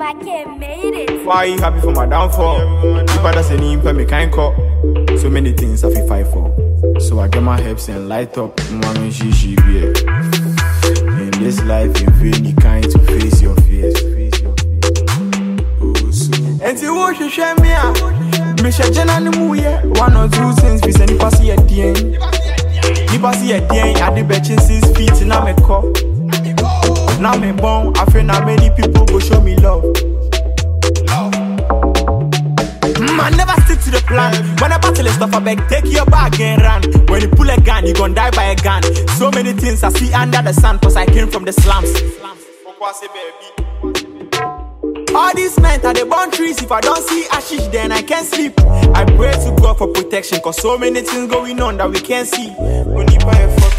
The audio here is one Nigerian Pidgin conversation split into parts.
Obake made it. Why you happy for my downfall? If I doesn't even me kind call. So many things I feel fight for. So I get my hips and light up. Mommy, she be. In this life, you feel the kind to face your fears. And you watch you share me out. Me share generally muye. One or two things we send you pass here at the end. You pass here at the end. I did betching 6 feet and I'm a cop. Now me born. I feel now many people go show me love. I never stick to the plan. When I battle stuff, I beg, take your bag and run. When you pull a gun, you gon' die by a gun. So many things I see under the sun, cause I came from the slums. All these men are the born trees. If I don't see ashes, then I can't sleep. I pray to God for protection, cause so many things going on that we can't see. Only by a fuck.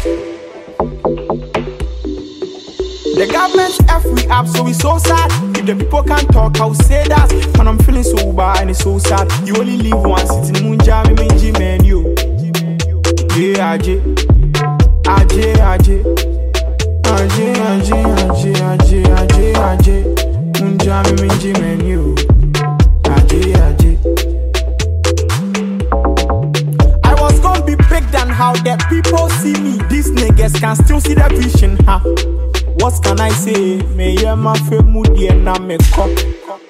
The government's free up, so it's so sad. If the people can't talk, I'll say that. When I'm feeling so bad and it's so sad. You only live once, it's in the Munja, me Minji menu. Yeah, Ajay, Ajay, Ajay, Ajay, Ajay, Ajay, Ajay, Ajay, Ajay, Munja, me Minji menu. Ajay, Ajay. I was gonna be picked on how the people see me. These niggas can still see the vision, huh? What can I say? Me yeah, my favorite moody and I'm a cop.